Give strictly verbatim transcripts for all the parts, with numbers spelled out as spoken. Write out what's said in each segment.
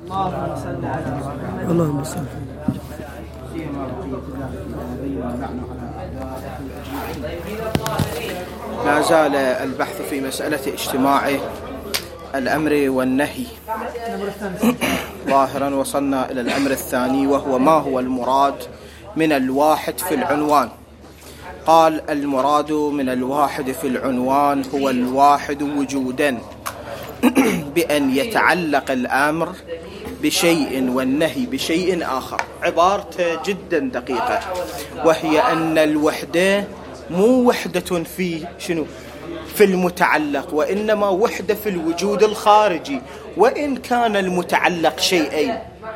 اللهم صل على محمد. اللهم صل. لا زال البحث في مسألة اجتماع الأمر والنهي ظاهرا. وصلنا إلى الأمر الثاني، وهو ما هو المراد من الواحد في العنوان. قال: المراد من الواحد في العنوان هو الواحد وجودا، بأن يتعلق الأمر بشيء والنهي بشيء آخر. عبارته جدا دقيقة، وهي أن الوحدة مو وحدة في شنو في المتعلق، وإنما وحدة في الوجود الخارجي، وإن كان المتعلق شيئين.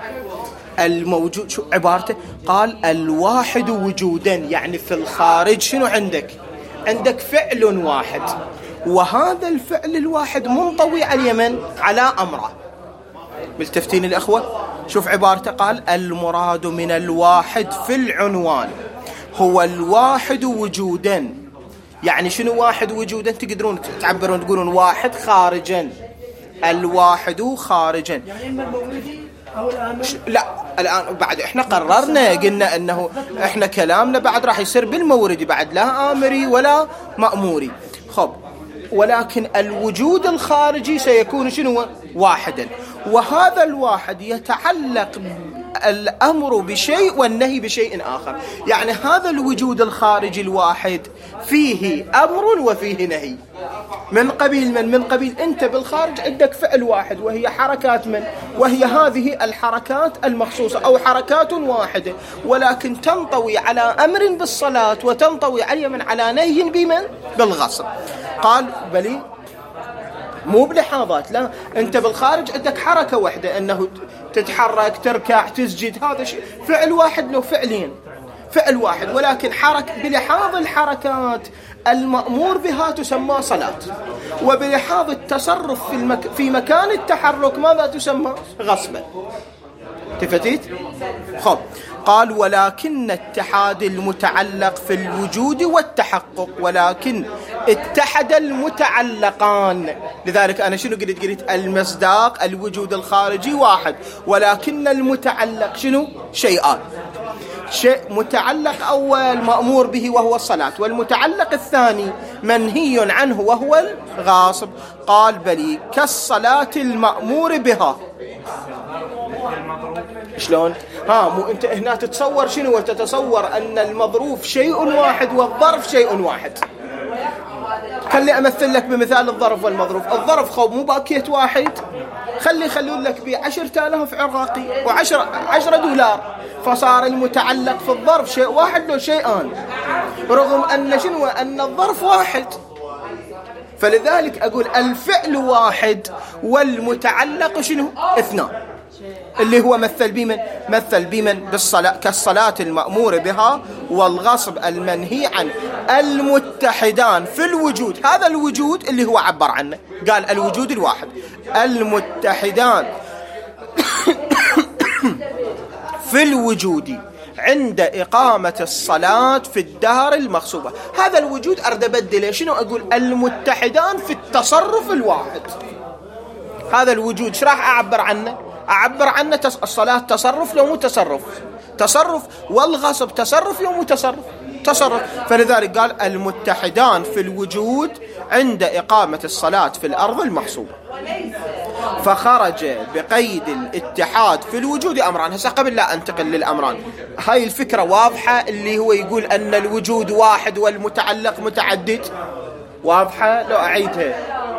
الموجود شو عبارته؟ قال: الواحد وجودا، يعني في الخارج شنو عندك؟ عندك فعل واحد، وهذا الفعل الواحد منطوي على اليمن على أمره. ملتفتين الأخوة؟ شوف عبارته، قال: المراد من الواحد في العنوان هو الواحد وجودا. يعني شنو واحد وجودا؟ تقدرون تعبرون تقولون واحد خارجا، الواحد خارجا. يعني إما الموردي أو الآمر؟ لا، الآن بعد إحنا قررنا قلنا أنه إحنا كلامنا بعد راح يصير بالموردي، بعد لا آمري ولا مأموري. خب، ولكن الوجود الخارجي سيكون شنو؟ واحدا، وهذا الواحد يتعلق الأمر بشيء والنهي بشيء آخر. يعني هذا الوجود الخارجي الواحد فيه أمر وفيه نهي. من قبيل من؟ من قبيل أنت بالخارج عندك فعل واحد، وهي حركات من؟ وهي هذه الحركات المخصوصة، أو حركات واحدة، ولكن تنطوي على أمر بالصلاة وتنطوي على من على نهي بمن؟ بالغصب. قال: بلي مو بلحاظات، لا، أنت بالخارج عندك حركة واحدة، أنه تتحرك، تركع، تسجد، هذا شيء فعل واحد له فعلين، فعل واحد، ولكن حرك بلحاظ الحركات المأمور بها تسمى صلاة، وبلحاظ التصرف في, المك... في مكان التحرك ماذا تسمى؟ غصبا. تفتيت؟ خب، قال: ولكن اتحاد المتعلق في الوجود والتحقق، ولكن اتحد المتعلقان. لذلك أنا شنو قلت؟ قلت المصداق الوجود الخارجي واحد، ولكن المتعلق شنو؟ شيئان. شيء متعلق أول مأمور به وهو الصلاة، والمتعلق الثاني منهي عنه وهو الغاصب. قال: بلي كالصلاة المأمور بها. شلون؟ ها مو أنت هنا تتصور شنو؟ تتصور أن المظروف شيء واحد والظرف شيء واحد. خلي أمثل لك بمثال الظرف والمظروف. الظرف خوب مو باكيت واحد، خلي خلون لك بعشرة آلاف عراقي وعشرة عشرة دولار، فصار المتعلق في الظرف شيء واحد له شيئان، رغم أن شنو؟ أن الظرف واحد. فلذلك أقول الفعل واحد والمتعلق شنو؟ اثنان، اللي هو مثل بمن؟ مثل بمن؟ بالصلاة، كالصلاة المأمور بها والغصب المنهي عنه، المتحدان في الوجود. هذا الوجود اللي هو عبر عنه، قال الوجود الواحد، المتحدان في الوجود عند إقامة الصلاة في الدار المغصوبة. هذا الوجود أرد أبدله شنو؟ أقول المتحدان في التصرف الواحد. هذا الوجود شو راح أعبر عنه؟ أعبر عنه الصلاة تصرف لو مو تصرف؟ تصرف. والغصب تصرف لو مو تصرف؟ تصرف. فلذلك قال المتحدان في الوجود عند إقامة الصلاة في الأرض المغصوبة. فخرج بقيد الاتحاد في الوجود أمران. هسه قبل لا أنتقل للأمران، هاي الفكرة واضحة، اللي هو يقول أن الوجود واحد والمتعلق متعدد. واضحة؟ لو أعيدها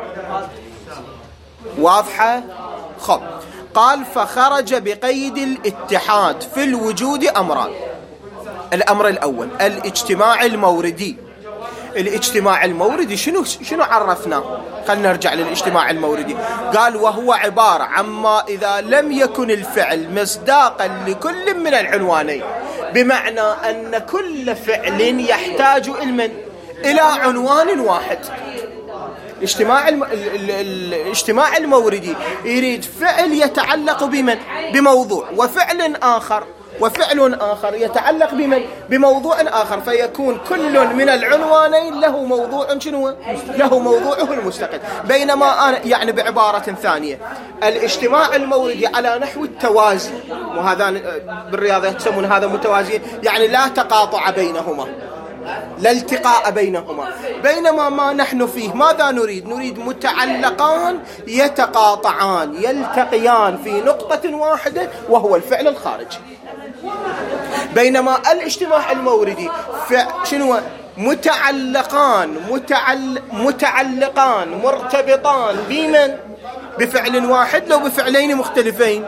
واضحة؟ خب، قال: فخرج بقيد الاتحاد في الوجود أمران. الأمر الأول الاجتماع الموردي. الاجتماع الموردي شنو شنو عرفنا؟ خلينا نرجع للاجتماع الموردي. قال: وهو عبارة عما إذا لم يكن الفعل مصداقا لكل من العنوانين، بمعنى أن كل فعل يحتاج إلى إلى عنوان واحد. الاجتماع الم... ال... ال... الاجتماع الموردي يريد فعل يتعلق بمن؟ بموضوع، وفعل آخر وفعل آخر يتعلق بمن بموضوع آخر، فيكون كل من العنوانين له موضوع شنو؟ له موضوعه المستقل. بينما أنا يعني بعبارة ثانية الاجتماع الموردي على نحو التوازي، وهذا بالرياضة يسمون هذا متوازي، يعني لا تقاطع بينهما، لا التقاء بينهما. بينما ما نحن فيه ماذا نريد؟ نريد متعلقان يتقاطعان يلتقيان في نقطة واحدة وهو الفعل الخارجي. بينما الاجتماع الموردي شنو؟ متعلقان متعل متعلقان مرتبطان بمن؟ بفعل واحد لو بفعلين مختلفين،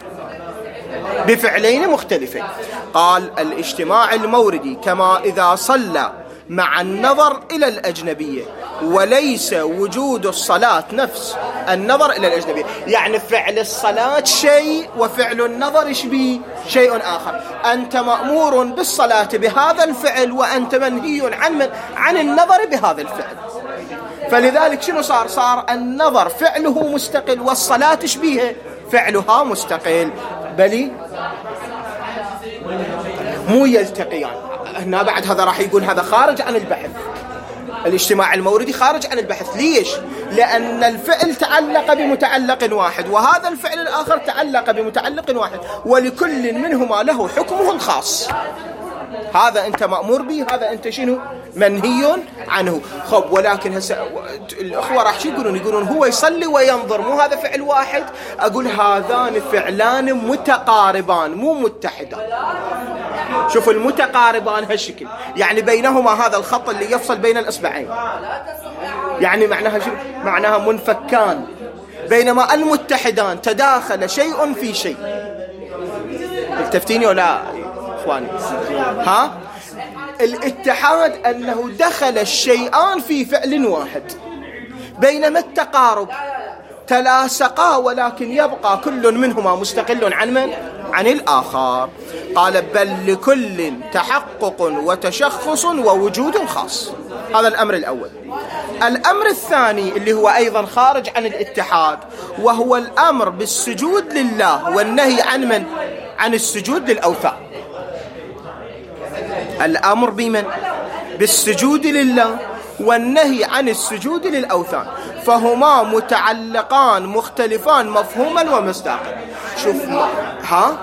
بفعلين مختلفين. قال الاجتماع الموردي كما إذا صلى مع النظر إلى الأجنبية، وليس وجود الصلاة نفس النظر إلى الأجنبية. يعني فعل الصلاة شيء وفعل النظر شبيه شيء آخر. أنت مأمور بالصلاة بهذا الفعل وأنت منهي عن من؟ عن النظر بهذا الفعل. فلذلك شنو صار؟ صار النظر فعله مستقل والصلاة شبيه فعلها مستقل، بل مو يلتقيان. هنا بعد هذا راح يقول هذا خارج عن البحث، الاجتماع الموردي خارج عن البحث. ليش؟ لأن الفعل تعلق بمتعلق واحد وهذا الفعل الآخر تعلق بمتعلق واحد، ولكل منهما له حكمه الخاص. هذا أنت مأمور به، هذا أنت شنو؟ منهي عنه. خب ولكن هسه الأخوة راح شو يقولون؟ يقولون هو يصلي وينظر، مو هذا فعل واحد؟ أقول هذان فعلان متقاربان مو متحدان. شوفوا المتقاربان هالشكل، يعني بينهما هذا الخط اللي يفصل بين الأصبعين، يعني معناها شو؟ معناها منفكان. بينما المتحدان تداخل شيء في شيء. التفتيني ولا إخواني؟ ها؟ الاتحاد أنه دخل الشيئان في فعل واحد، بينما التقارب تلاصقا ولكن يبقى كل منهما مستقل عن من؟ عن الآخر. قال بل لكل تحقق وتشخص ووجود خاص. هذا الأمر الأول. الأمر الثاني اللي هو أيضا خارج عن الاتحاد، وهو الأمر بالسجود لله والنهي عن من؟ عن السجود للأوثان. الأمر بمن؟ بالسجود لله والنهي عن السجود للأوثان، فهما متعلقان مختلفان مفهوما ومصداقا. شوف ها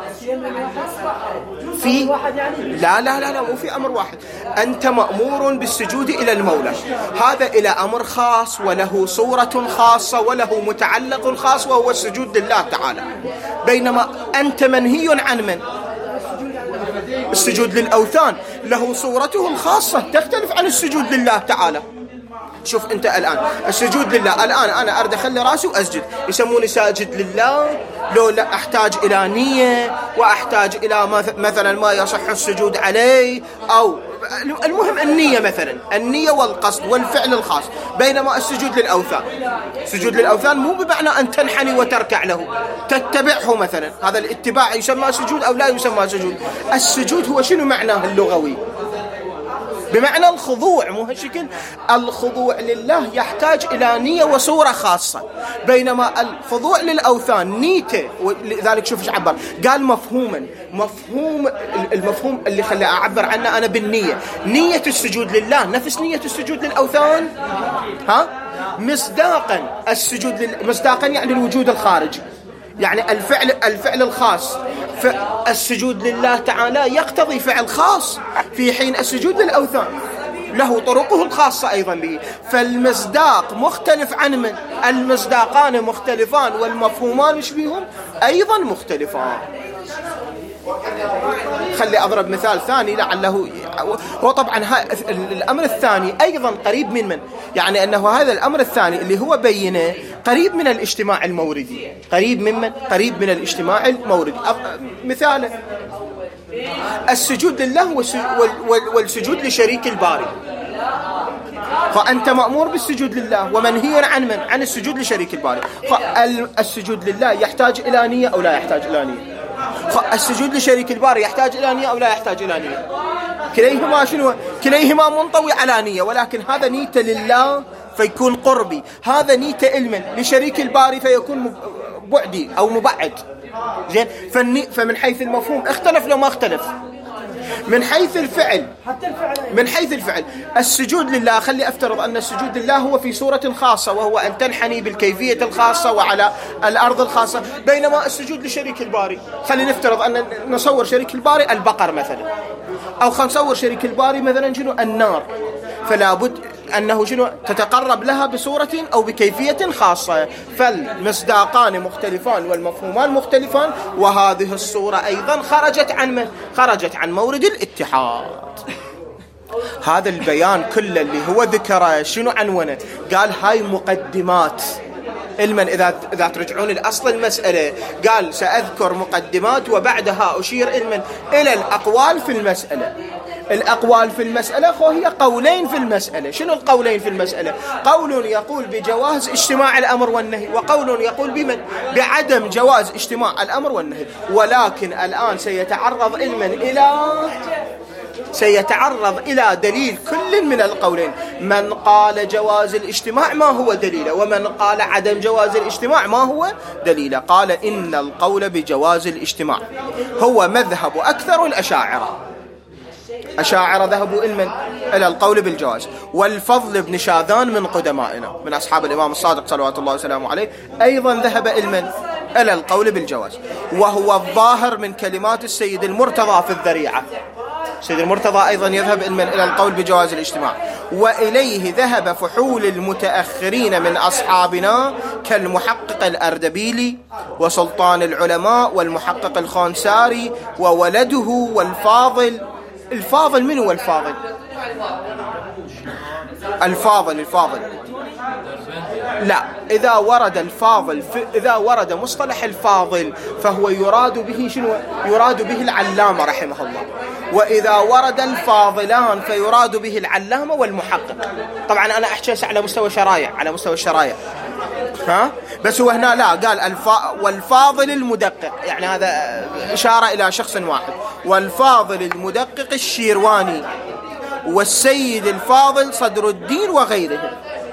في لا لا لا لا مو في أمر واحد. أنت مأمور بالسجود إلى المولى، هذا إلى أمر خاص وله صورة خاصة وله متعلق خاص وهو السجود لله تعالى. بينما أنت منهي عن من؟ السجود للأوثان، له صورته الخاصة تختلف عن السجود لله تعالى. شوف أنت الآن السجود لله، الآن أنا أريد أخلي راسي وأسجد، يسموني ساجد لله. لو لا أحتاج إلى نية وأحتاج إلى مثلا ما يصح السجود عليه، أو المهم النية مثلا، النية والقصد والفعل الخاص. بينما السجود للأوثان، السجود للأوثان مو بمعنى أن تنحني وتركع له تتبعه مثلا، هذا الاتباع يسمى سجود أو لا يسمى سجود. السجود هو شنو معناه اللغوي؟ بمعنى الخضوع، مو هالشكل. الخضوع لله يحتاج إلى نية وصورة خاصة، بينما الخضوع للأوثان نيته. ولذلك شوف ايش عبر، قال مفهوما، مفهوم المفهوم اللي خلي أعبر عنه أنا بالنية. نية السجود لله نفس نية السجود للأوثان، ها؟ مصداقا السجود لله، مصداقا يعني الوجود الخارجي، يعني الفعل الفعل الخاص. فالسجود لله تعالى يقتضي فعل خاص، في حين السجود للأوثان له طرقه الخاصة أيضا به. فالمصداق مختلف عن من؟ المصداقان مختلفان والمفهومان مش بيهم أيضا مختلفان. خلي أضرب مثال ثاني لعله هو طبعا الأمر الثاني أيضا قريب من من يعني أنه هذا الأمر الثاني اللي هو بينه قريب من الاجتماع الموردي. قريب من من؟ قريب من الاجتماع الموردي. مثال السجود لله والسجود لشريك الباري، فأنت مأمور بالسجود لله ومنهي عن من؟ عن السجود لشريك الباري. فالسجود لله يحتاج إلى نية أو لا يحتاج إلى نية؟ السجود لشريك الباري يحتاج إلى نية أو لا يحتاج إلى نية؟ كليهما شنو؟ كليهما منطوي على نية، ولكن هذا نيته لله فيكون قربي، هذا نيته علما لشريك الباري فيكون بعدي أو مبعد. زين، فمن حيث المفهوم اختلف لو ما اختلف. من حيث الفعل من حيث الفعل السجود لله، خلي أفترض أن السجود لله هو في صورة خاصة، وهو أن تنحني بالكيفية الخاصة وعلى الأرض الخاصة، بينما السجود لشريك الباري، خلي نفترض أن نصور شريك الباري البقر مثلا، أو خلينا نصور شريك الباري مثلا شنو النار، فلا بد أنه شنو تتقرب لها بصورة أو بكيفية خاصة، فالمصداقان مختلفان والمفهومان مختلفان، وهذه الصورة أيضا خرجت عن من؟ خرجت عن مورد الاتحاد. هذا البيان كله اللي هو ذكره شنو عنوانه؟ قال هاي مقدمات علما. إذا إذا ترجعون الأصل المسألة قال سأذكر مقدمات وبعدها أشير علما إلى الأقوال في المسألة. الأقوال في المسألة هي قولين في المسألة. شنو القولين في المسألة؟ قول يقول بجواز اجتماع الأمر والنهي، وقول يقول بمن؟ بعدم جواز اجتماع الأمر والنهي. ولكن الآن سيتعرض علما إلى سيتعرض إلى دليل كل من القولين. من قال جواز الاجتماع ما هو دليله، ومن قال عدم جواز الاجتماع ما هو دليله. قال إن القول بجواز الاجتماع هو مذهب أكثر الأشاعرة. أشاعرة ذهبوا إلى القول بالجواز. والفضل بن شاذان من قدمائنا من أصحاب الإمام الصادق صلوات الله وسلامه عليه أيضا ذهب إلى القول بالجواز، وهو الظاهر من كلمات السيد المرتضى في الذريعة. سيد المرتضى أيضا يذهب إلى القول بجواز الاجتماع، وإليه ذهب فحول المتأخرين من أصحابنا كالمحقق الأردبيلي وسلطان العلماء والمحقق الخانساري وولده والفاضل. الفاضل من هو الفاضل؟ الفاضل الفاضل لا، إذا ورد الفاضل إذا ورد مصطلح الفاضل فهو يراد به شنو؟ يراد به العلامة رحمه الله. وإذا ورد الفاضلان فيراد به العلامة والمحقق. طبعا أنا أحكي على مستوى شرايع على مستوى الشرايع ها، بس هو هنا لا، قال الفا والفاضل المدقق، يعني هذا إشارة إلى شخص واحد. والفاضل المدقق الشيرواني والسيد الفاضل صدر الدين وغيرهم.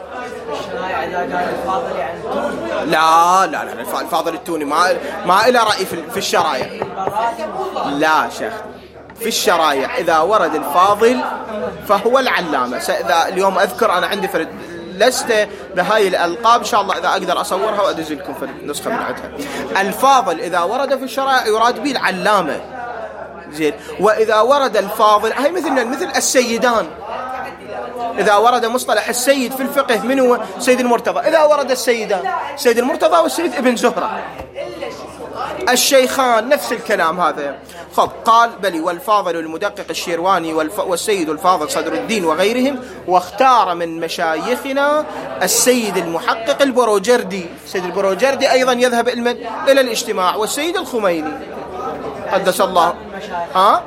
لا لا لا الفاضل التوني ما ما إلى رأي في الشرايع. لا شيخ، في الشرايع إذا ورد الفاضل فهو العلامة. إذا اليوم أذكر أنا عندي فرد لست بهاي الألقاب، إن شاء الله إذا أقدر أصورها وأدز لكم في النسخة من عندها. الفاضل إذا ورد في الشرائع يراد به العلامة. زين، وإذا ورد الفاضل هاي مثل مثل السيدان. إذا ورد مصطلح السيد في الفقه من هو؟ سيد المرتضى. إذا ورد السيدان سيد المرتضى والسيد ابن زهرة. الشيخان نفس الكلام هذا. خب، قال بلي والفاضل المدقق الشيرواني والف... والسيد الفاضل صدر الدين وغيرهم. واختار من مشايخنا السيد المحقق البروجردي. السيد البروجردي أيضا يذهب إلى الاجتماع، والسيد الخميني قدس الله ها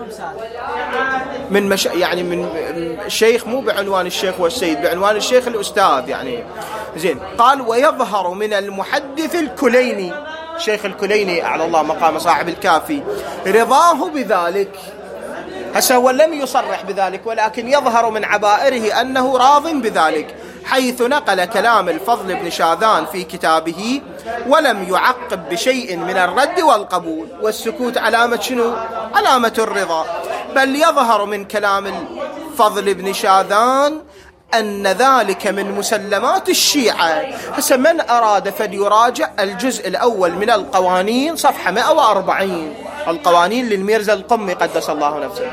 من مش... يعني من الشيخ مو بعنوان الشيخ والسيد، بعنوان الشيخ الأستاذ يعني. زين، قال ويظهر من المحدث الكليني، الشيخ الكليني أعلى الله مقام صاحب الكافي، رضاه بذلك. هسه هو لم يصرح بذلك، ولكن يظهر من عبائره أنه راض بذلك، حيث نقل كلام الفضل بن شاذان في كتابه ولم يعقب بشيء من الرد والقبول. والسكوت علامة شنو؟ علامة الرضا. بل يظهر من كلام الفضل بن شاذان أن ذلك من مسلمات الشيعة. هسه من أراد فليراجع الجزء الأول من القوانين صفحة مئة وأربعين، القوانين للميرزا القمي قدس الله نفسه.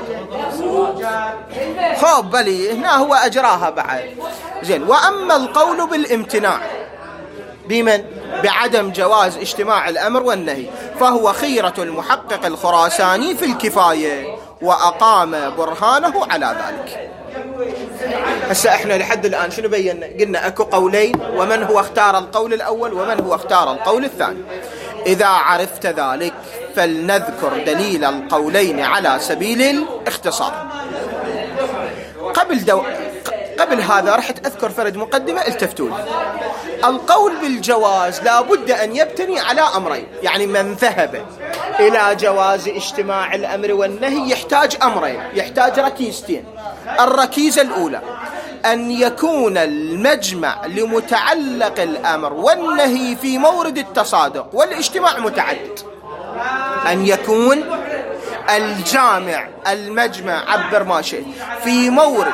خب بلي هنا هو أجراها بعد. زين، وأما القول بالامتناع بمن؟ بعدم جواز اجتماع الأمر والنهي، فهو خيرة المحقق الخراساني في الكفاية، وأقام برهانه على ذلك. هسه احنا لحد الآن شنو بينا؟ قلنا اكو قولين، ومن هو اختار القول الأول ومن هو اختار القول الثاني. إذا عرفت ذلك فلنذكر دليل القولين على سبيل الاختصار. قبل دو... قبل هذا رحت أذكر فرد مقدمة التفتون. القول بالجواز لا بد أن يبتني على أمرين، يعني من ذهب إلى جواز اجتماع الأمر والنهي يحتاج أمرين، يحتاج ركيزتين. الركيزة الأولى أن يكون المجمع لمتعلق الأمر والنهي في مورد التصادق والاجتماع متعدد. أن يكون الجامع المجمع عبر ما شئت في مورد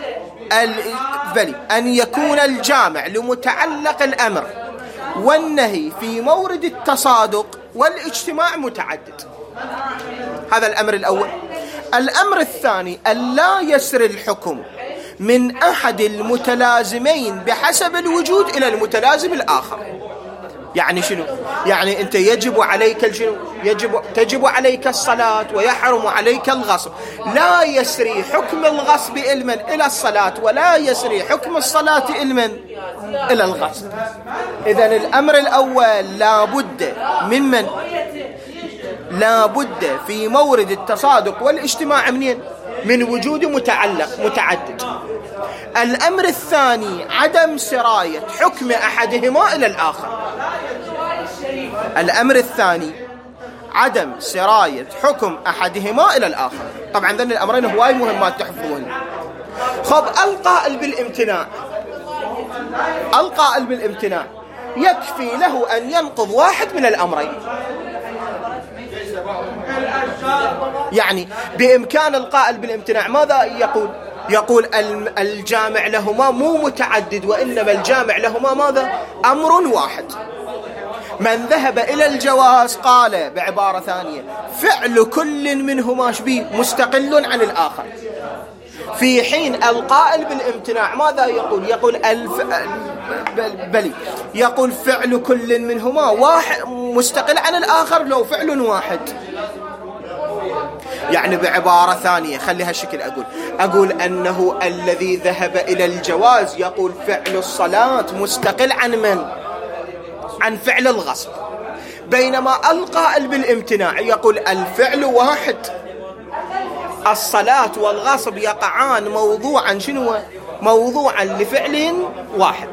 بل أن يكون الجامع لمتعلق الأمر والنهي في مورد التصادق والاجتماع متعدد. هذا الأمر الأول. الأمر الثاني أن لا يسري الحكم من أحد المتلازمين بحسب الوجود إلى المتلازم الآخر. يعني شنو؟ يعني أنت يجب عليك شنو؟ يجب تجب عليك الصلاة ويحرم عليك الغصب، لا يسري حكم الغصب إلما إلى الصلاة ولا يسري حكم الصلاة إلما إلى الغصب. إذن الأمر الأول لا بد ممن لا بد في مورد التصادق والاجتماع منين؟ من وجود متعلق متعدد. الأمر الثاني عدم سراية حكم أحدهما إلى الآخر. الأمر الثاني عدم سراية حكم أحدهما إلى الآخر. طبعا ذن الأمرين هواي مهمات تحفظون. خب القائل بالامتناع، القائل بالامتناع يكفي له أن ينقض واحد من الأمرين. يعني بإمكان القائل بالامتناع ماذا يقول؟ يقول الجامع لهما مو متعدد وإنما الجامع لهما ماذا؟ أمر واحد. من ذهب إلى الجواز قال بعبارة ثانية فعل كل منهما شبيه مستقل عن الآخر، في حين القائل بالامتناع ماذا يقول؟ يقول الف... بلي يقول فعل كل منهما واحد مستقل عن الآخر لو فعل واحد. يعني بعبارة ثانية خليها الشكل أقول أقول أنه الذي ذهب إلى الجواز يقول فعل الصلاة مستقل عن من؟ عن فعل الغصب، بينما القائل بالامتناع يقول الفعل واحد، الصلاة والغصب يقعان موضوعا شنو؟ موضوعا لفعل واحد.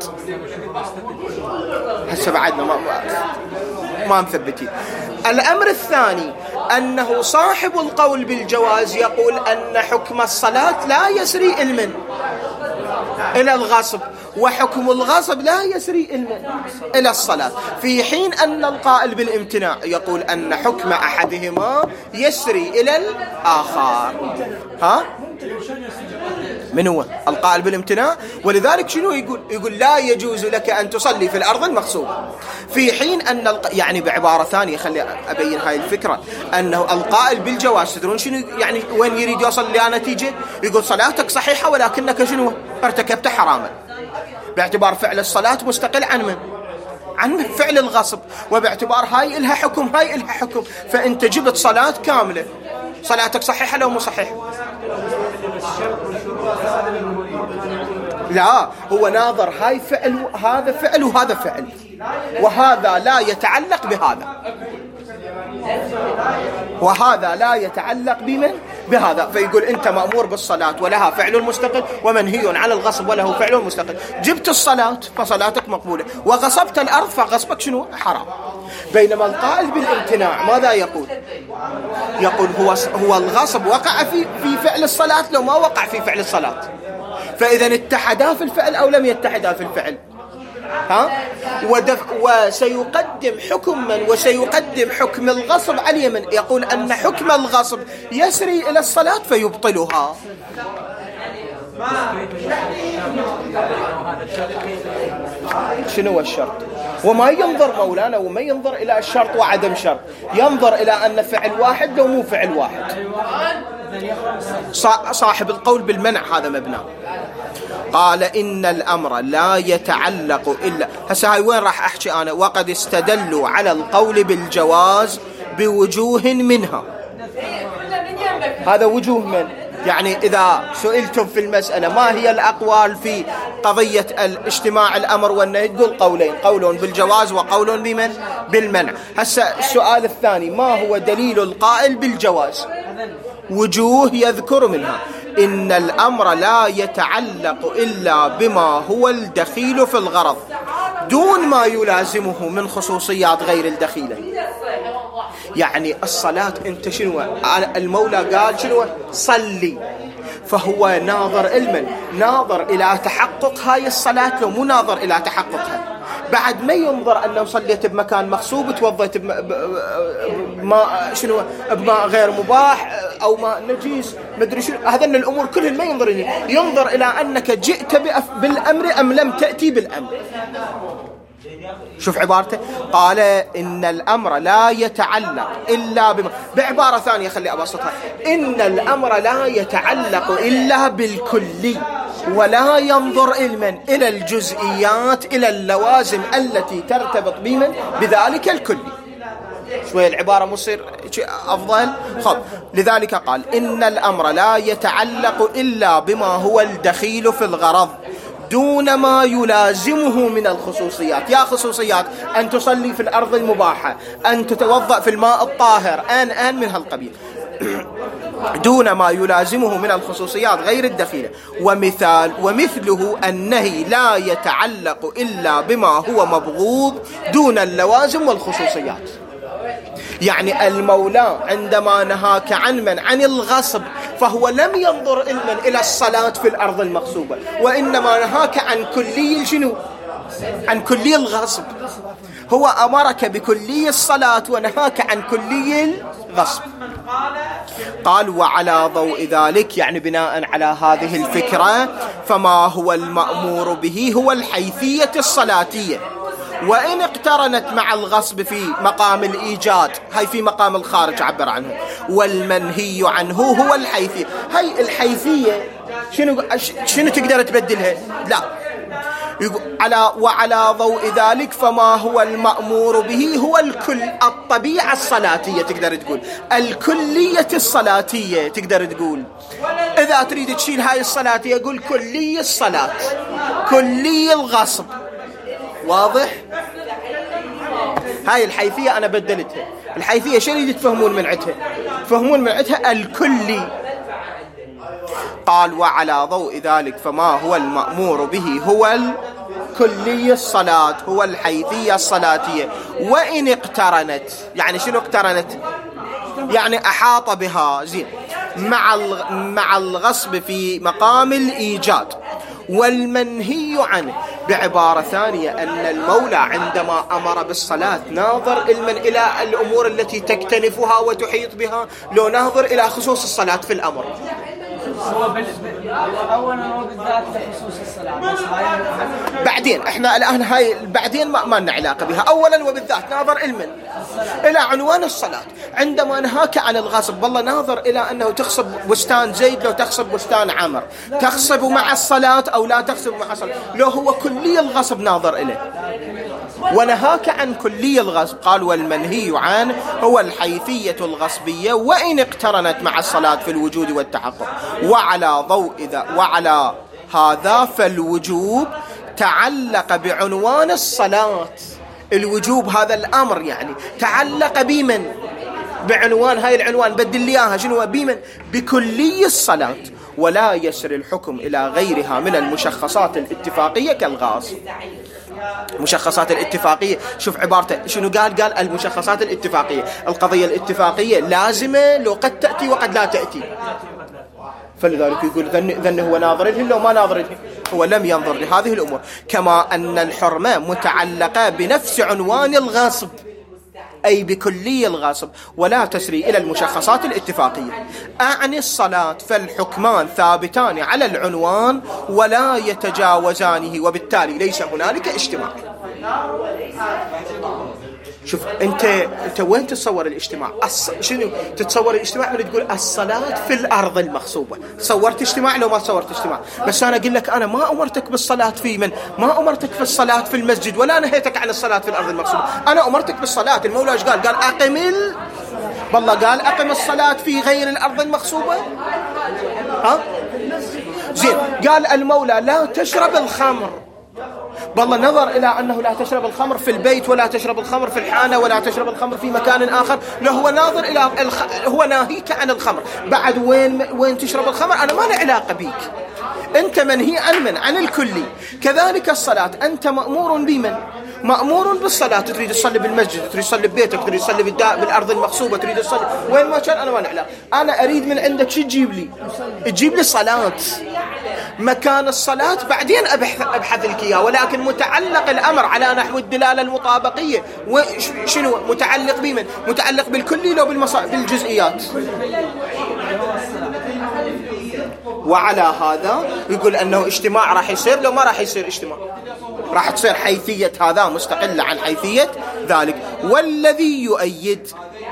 هسه بعدنا ما ما مثبتين. الأمر الثاني أنه صاحب القول بالجواز يقول أن حكم الصلاة لا يسري إلما إلى الغصب وحكم الغصب لا يسري إلما إلى الصلاة، في حين أن القائل بالامتناع يقول أن حكم أحدهما يسري إلى الآخر. ها؟ من هو القائل بالامتناع؟ ولذلك شنو يقول؟ يقول لا يجوز لك أن تصلي في الأرض المغصوبة، في حين أن الق... يعني بعبارة ثانية خلي أبين هاي الفكرة أنه القائل بالجواز تدرون شنو يعني وين يريد يوصل لنتيجة؟ يقول صلاتك صحيحة ولكنك شنو؟ ارتكبت حراما، باعتبار فعل الصلاة مستقل عن من؟ عن فعل الغصب، وباعتبار هاي إلها حكم هاي إلها حكم، فأنت جبت صلاة كاملة، صلاتك صحيحة لو مو صحيحة؟ لا، هو ناظر هاي فعل هذا فعل وهذا فعل، وهذا لا يتعلق بهذا وهذا لا يتعلق بمن؟ بهذا، فيقول أنت مأمور بالصلاة ولها فعل مستقل ومنهي عن الغصب وله فعل مستقل. جبت الصلاة فصلاتك مقبولة، وغصبت الأرض فغصبك شنو؟ حرام. بينما القائل بالامتناع ماذا يقول؟ يقول هو هو الغصب وقع في في فعل الصلاة لو ما وقع في فعل الصلاة، فإذا اتحدا في الفعل أو لم يتحدا في الفعل. ها؟ ودف... وسيقدم حكم من وسيقدم حكم الغصب على من؟ يقول أن حكم الغصب يسري إلى الصلاة فيبطلها. شنو هو الشرط؟ وما ينظر مولانا وما ينظر إلى الشرط وعدم شرط، ينظر إلى أن فعل واحد لو مو فعل واحد. صاحب القول بالمنع هذا مبنى قال إن الأمر لا يتعلق إلا، هسه هاي وين راح أحكي أنا؟ وقد استدلوا على القول بالجواز بوجوه منها. هذا وجوه من؟ يعني إذا سئلتم في المسألة ما هي الأقوال في قضية الاجتماع الأمر والنهي تقول قولين، قول بالجواز وقول بمن؟ بالمنع. هسه السؤال الثاني ما هو دليل القائل بالجواز؟ وجوه يذكر منها إن الأمر لا يتعلق إلا بما هو الدخيل في الغرض دون ما يلازمه من خصوصيات غير الدخيلة. يعني الصلاة أنت شنو؟ المولى قال شنو؟ صلي، فهو ناظر علما، ناظر إلى تحقق هاي الصلاة لو مو ناظر إلى تحققها. بعد ما ينظر أنه صليت بمكان مغصوب، توضيت بماء شنو بماء غير مباح أو ماء نجيس مدري شنو، هذا الأمور كلها ما ينظر إليه، ينظر إلى أنك جئت بالأمر أم لم تأتي بالأمر. شوف عبارته، قال إن الأمر لا يتعلق إلا بما، بعبارة ثانية خلي أبسطها، إن الأمر لا يتعلق إلا بالكلي ولا ينظر علما إلى الجزئيات إلى اللوازم التي ترتبط بمن بذلك الكلي. شوية العبارة مصير أفضل. خب لذلك قال إن الأمر لا يتعلق إلا بما هو الدخيل في الغرض دون ما يلازمه من الخصوصيات. يا خصوصيات أن تصلي في الأرض المباحة، أن تتوضأ في الماء الطاهر، آن آن من هالقبيل دون ما يلازمه من الخصوصيات غير الدخيلة. ومثال ومثله النهي لا يتعلق إلا بما هو مبغوض دون اللوازم والخصوصيات. يعني المولى عندما نهاك عن من عن الغصب فهو لم ينظر علما إلى الصلاة في الأرض المغصوبة، وإنما نهاك عن كلي شنو؟ عن كلي الغصب. هو أمرك بكلي الصلاة ونهاك عن كلي الغصب. قال وعلى ضوء ذلك، يعني بناء على هذه الفكرة، فما هو المأمور به هو الحيثية الصلاتية، وإن اقترنت مع الغصب في مقام الإيجاد، هاي في مقام الخارج عبر عنه، والمنهي عنه هو الحيثية. هاي الحيثية شنو شنو تقدر تبدلها؟ لا، على وعلى ضوء ذلك فما هو المأمور به هو الكل، الطبيعة الصلاتية تقدر تقول، الكلية الصلاتية تقدر تقول. إذا تريد تشيل هاي الصلاتية يقول كلي الصلاة، كلي الغصب. واضح؟ هاي الحيثية أنا بدلتها. الحيثية شو اللي تفهمون من عدها؟ تفهمون من عدها الكلي. قال وعلى ضوء ذلك فما هو المأمور به هو الكلي الصلاة، هو الحيثية الصلاتية. وإن اقترنت، يعني شنو اقترنت؟ يعني أحاط بها زين مع مع الغصب في مقام الإيجاد. والمنهي عنه بعبارة ثانية أن المولى عندما أمر بالصلاة ناظر علما إلى الأمور التي تكتنفها وتحيط بها، لو ناظر إلى خصوص الصلاة في الأمر. هو أولا هو بالذات لخصوص الصلاة، بعدين احنا الآن هاي بعدين ما, ما لنا علاقة بها. أولا وبالذات ناظر علما إلى عنوان الصلاة. عندما نهاك عن الغصب والله ناظر إلى أنه تغصب بستان زيد لو تغصب بستان عمر، تغصب مع الصلاة أو لا تغصب مع الصلاة، لو هو كلي الغصب ناظر إليه. ونهاك عن كلي الغصب. قال والمنهي عنه هو الحيثية الغصبية وإن اقترنت مع الصلاة في الوجود والتحقق. وعلى ضوء ذا وعلى هذا فالوجوب تعلق بعنوان الصلاة. الوجوب هذا الأمر يعني تعلق بمن؟ بعنوان، هاي العنوان بدل لي اياها شنو؟ بمن؟ بكلي الصلاة، ولا يسري الحكم إلى غيرها من المشخصات الاتفاقية كالغاصب. مشخصات الاتفاقية، شوف عبارته شنو قال؟ قال المشخصات الاتفاقية، القضية الاتفاقية لازمة لو قد تأتي وقد لا تأتي، فلذلك يقول ذن هو ناظر له لو ما ناظر له، هو لم ينظر لهذه الأمور. كما أن الحرمة متعلقة بنفس عنوان الغاصب أي بكلي الغاصب، ولا تسري إلى المشخصات الاتفاقية. أعني الصلاة فالحكمان ثابتان على العنوان ولا يتجاوزانه، وبالتالي ليس هنالك اجتماع. شوف انت انت وين تتصور الاجتماع؟ الص... شنو تتصور الاجتماع من تقول الصلاة في الأرض المغصوبة؟ صورت اجتماع لو ما صورت اجتماع؟ بس أنا أقول لك أنا ما أمرتك بالصلاة في من؟ ما أمرتك بالصلاة في المسجد ولا نهيتك عن الصلاة في الأرض المغصوبة. أنا أمرتك بالصلاة. المولى ايش قال؟ قال أقم ال... بالله قال أقم الصلاة في غير الأرض المغصوبة. ها؟ زين قال المولى لا تشرب الخمر، بالله نظر إلى أنه لا تشرب الخمر في البيت ولا تشرب الخمر في الحانة ولا تشرب الخمر في مكان آخر، لا هو ناظر إلى الخ... هو ناهيك عن الخمر. بعد وين وين تشرب الخمر أنا ما لي علاقة بيك، أنت منهي عن من؟ عن الكلي. كذلك الصلاة أنت مأمور بمن؟ مأمور بالصلاة. تريد تصلي بالمسجد، تريد تصلي ببيتك، تريد تصلي بالأرض المغصوبة، تريد تصلي وين ما كان، أنا ما نعلم. أنا أريد من عندك شو تجيب لي؟ تجيب لي الصلاة، مكان الصلاة بعدين أبحث أبحث لك إياه، ولكن متعلق الأمر على نحو الدلالة المطابقية. وشنو متعلق بمن؟ متعلق بالكلي لو بالمصا... بالجزئيات. وعلى هذا يقول أنه اجتماع راح يصير لو ما راح يصير اجتماع، راح تصير حيثية هذا مستقلة عن حيثية ذلك. والذي يؤيد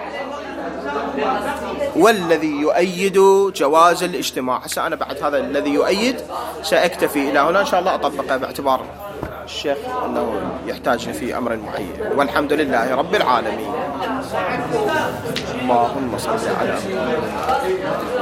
والذي يؤيد جواز الاجتماع. هسه أنا بعد هذا الذي يؤيد سأكتفي إلى هنا إن شاء الله، أطبقه باعتبار الشيخ أنه يحتاجني في أمر معين. والحمد لله رب العالمين. اللهم صل على محمد.